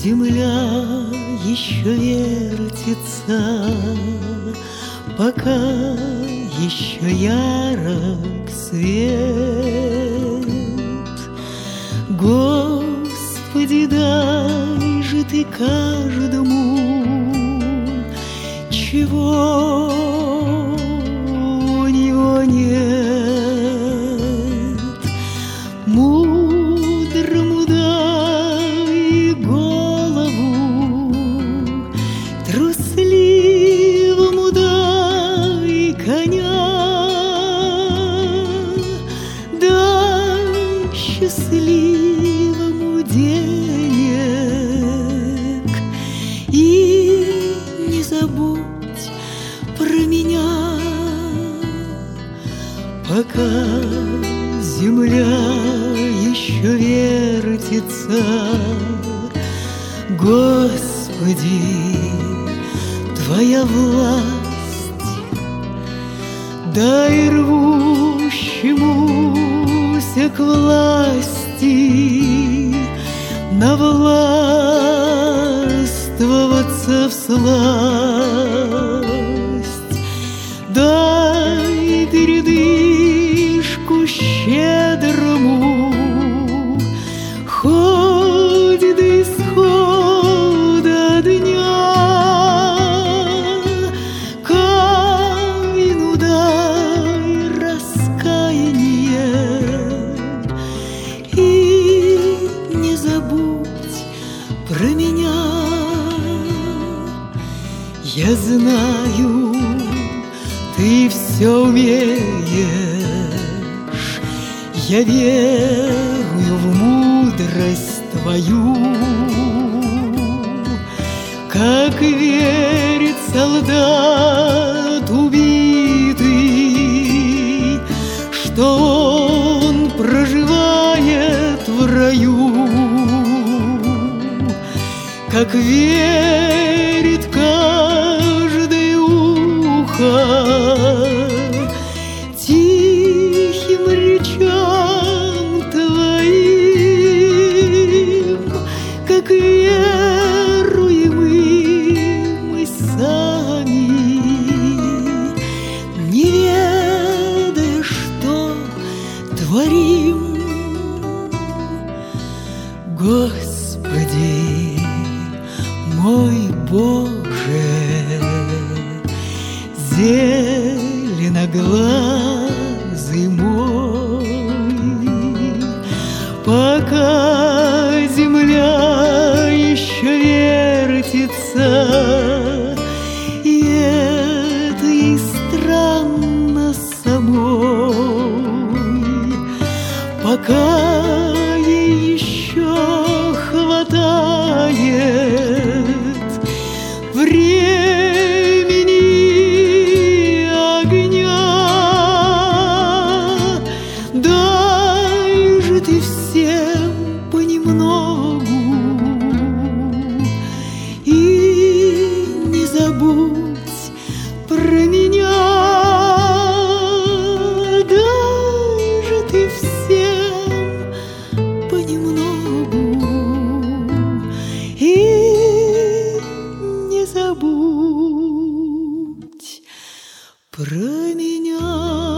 земля еще вертится, пока еще ярок свет. Господи, дай же ты каждому, чего у него нет. Мудрому дай голову, трусливому дай коня, дай счастливому денег и не забудь про меня, пока земля еще вертится. Господи, Твоя власть, дай рвущемуся к власти навластвоваться всласть. Дай передышку щедрому, хоть до исхода дня. Каину дай раскаяние и не забудь про меня. Я знаю, ты все умеешь, я верую в мудрость Твою, как верит солдат убитый, что он проживает в раю, как верит каждое ухо тихим речам Твоим, как веруем и мы сами, не ведая, что творим. Господи, мой Боже, зеленоглазый мой, пока земля еще вертится, и это и странно самой, пока ей еще хватает времени и огня. Дай же ты всем понемногу и не забудь про меня. Дай же ты всем понемногу и не забудь про меня.